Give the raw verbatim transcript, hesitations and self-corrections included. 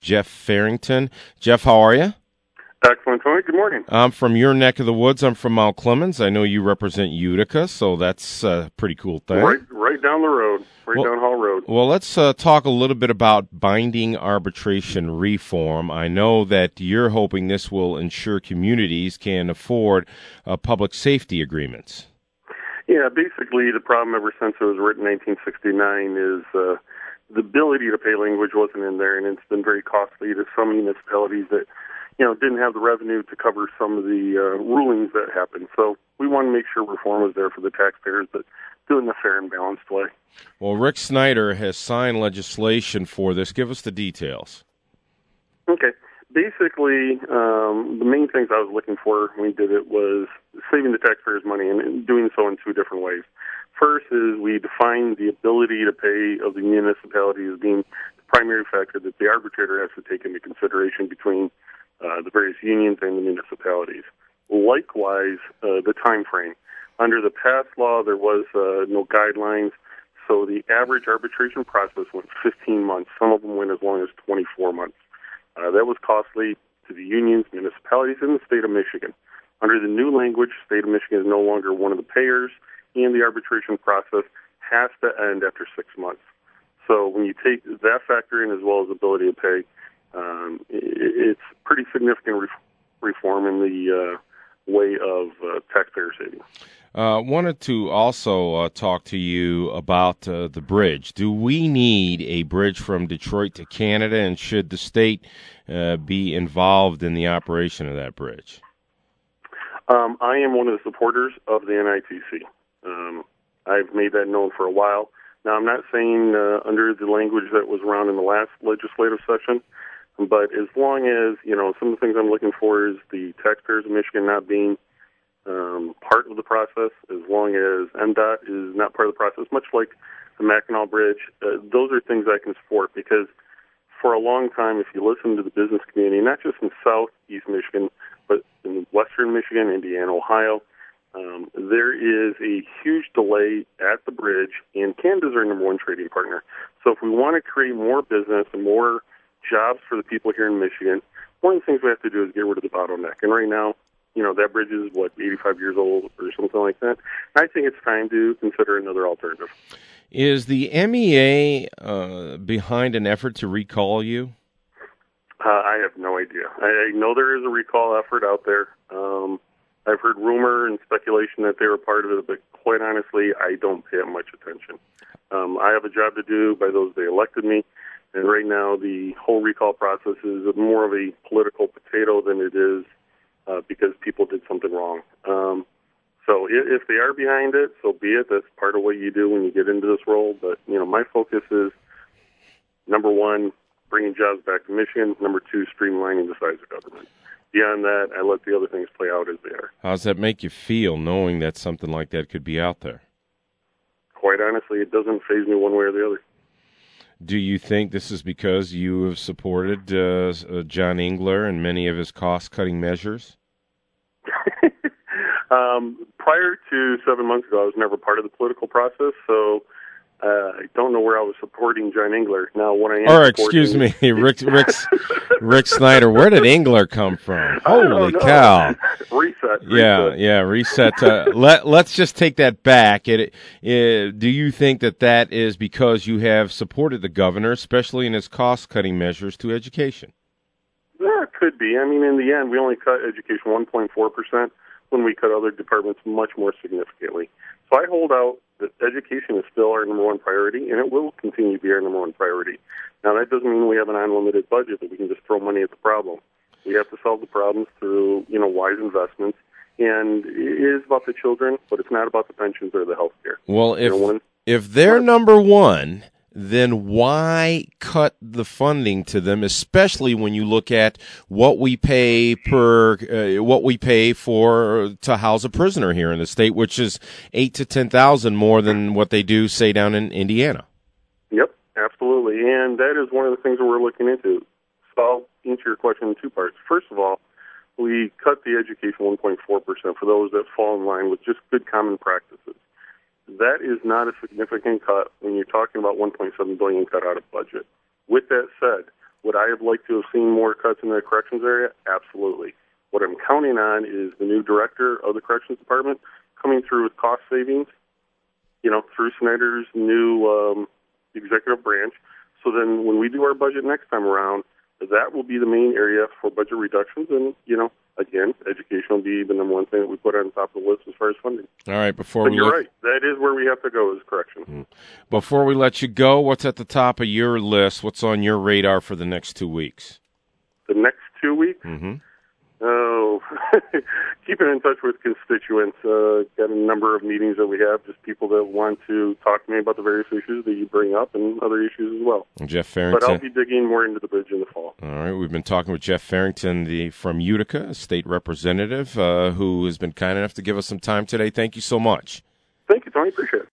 Jeff Farrington. Jeff, how are you? Excellent, Tony. Good morning. I'm from your neck of the woods. I'm from Mount Clemens. I know you represent Utica, so that's a pretty cool thing. Right, right down the road, right well, down Hall Road. Well, let's uh, talk a little bit about binding arbitration reform. I know that you're hoping this will ensure communities can afford uh, public safety agreements. Yeah, basically the problem ever since it was written in nineteen sixty-nine is uh, the ability to pay language wasn't in there, and it's been very costly to some municipalities that you know, didn't have the revenue to cover some of the uh, rulings that happened. So we want to make sure reform was there for the taxpayers, but do it in a fair and balanced way. Well, Rick Snyder has signed legislation for this. Give us the details. Okay. Basically, um, the main things I was looking for when we did it was saving the taxpayers money and doing so in two different ways. First is we defined the ability to pay of the municipality as being the primary factor that the arbitrator has to take into consideration between Uh, the various unions and the municipalities. Likewise, uh, the time frame. Under the past law, there was uh, no guidelines, so the average arbitration process went fifteen months. Some of them went as long as twenty-four months. Uh, that was costly to the unions, municipalities, and the state of Michigan. Under the new language, the state of Michigan is no longer one of the payers, and the arbitration process has to end after six months. So when you take that factor in as well as ability to pay, Um, it's pretty significant re- reform in the uh, way of uh, taxpayer savings. Uh, wanted to also uh, talk to you about uh, the bridge. Do we need a bridge from Detroit to Canada, and should the state uh, be involved in the operation of that bridge? Um, I am one of the supporters of the N I T C. Um, I've made that known for a while. Now, I'm not saying uh, under the language that was around in the last legislative session, but as long as, you know, some of the things I'm looking for is the taxpayers of Michigan not being um, part of the process, as long as M DOT is not part of the process, much like the Mackinac Bridge, uh, those are things I can support because for a long time, if you listen to the business community, not just in southeast Michigan, but in western Michigan, Indiana, Ohio, um, there is a huge delay at the bridge, and Canada's our number one trading partner. So if we want to create more business and more jobs for the people here in Michigan, one of the things we have to do is get rid of the bottleneck. And right now, you know, that bridge is, what, eighty-five years old or something like that. I think it's time to consider another alternative. Is the M E A uh, behind an effort to recall you? Uh, I have no idea. I, I know there is a recall effort out there. Um, I've heard rumor and speculation that they were part of it, but quite honestly, I don't pay it much attention. Um, I have a job to do by those they elected me. And right now, the whole recall process is more of a political potato than it is uh, because people did something wrong. Um, so if, if they are behind it, so be it. That's part of what you do when you get into this role. But, you know, my focus is, number one, bringing jobs back to Michigan. Number two, streamlining the size of government. Beyond that, I let the other things play out as they are. How does that make you feel, knowing that something like that could be out there? Quite honestly, it doesn't faze me one way or the other. Do you think this is because you have supported uh, John Engler and many of his cost-cutting measures? um, prior to seven months ago, I was never part of the political process, so uh, I don't know where I was supporting John Engler. Now, when I am or excuse me, Rick, Rick, Rick Snyder. Where did Engler come from? Holy cow! reset, reset. Yeah, yeah, reset. Uh, let Let's just take that back. It, it. Do you think that that is because you have supported the governor, especially in his cost-cutting measures to education? Yeah, it could be. I mean, in the end, we only cut education one point four percent when we cut other departments much more significantly. So I hold out that education is still our number one priority, and it will continue to be our number one priority. Now, that doesn't mean we have an unlimited budget that we can just throw money at the problem. We have to solve the problems through, you know, wise investments. And it is about the children, but it's not about the pensions or the health care. Well, if, you know, when, if they're number one, then why cut the funding to them, especially when you look at what we pay per uh, what we pay for to house a prisoner here in the state, which is eight to ten thousand more than what they do, say, down in Indiana. Yep, absolutely, and that is one of the things that we're looking into. So I'll answer your question in two parts. First of all, we cut the education one point four percent for those that fall in line with just good common practices. That is not a significant cut when you're talking about one point seven billion dollars cut out of budget. With that said, Would I have liked to have seen more cuts in the corrections area? Absolutely. What I'm counting on is the new director of the corrections department coming through with cost savings, you know, through Snyder's new um, executive branch. So then when we do our budget next time around, that will be the main area for budget reductions. And, you know, again, education will be the number one thing that we put on top of the list as far as funding. All right, before but we you're let... right. That is where we have to go is correction. Mm. Before we let you go, what's at the top of your list? What's on your radar for the next two weeks? The next two weeks? Mm-hmm. Oh, keeping in touch with constituents. Uh, got a number of meetings that we have, just people that want to talk to me about the various issues that you bring up and other issues as well. Jeff Farrington. But I'll be digging more into the bridge in the fall. All right, we've been talking with Jeff Farrington, the from Utica, a state representative, uh, who has been kind enough to give us some time today. Thank you so much. Thank you, Tony. Appreciate it.